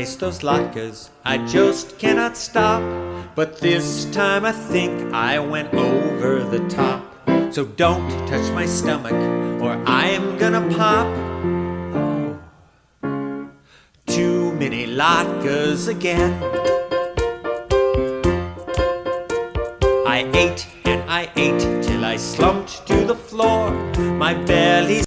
taste those latkes, I just cannot stop. But this time I think I went over the top. So don't touch my stomach or I am gonna pop. Oh, too many latkes again. I ate and I ate till I slumped to the floor. My belly's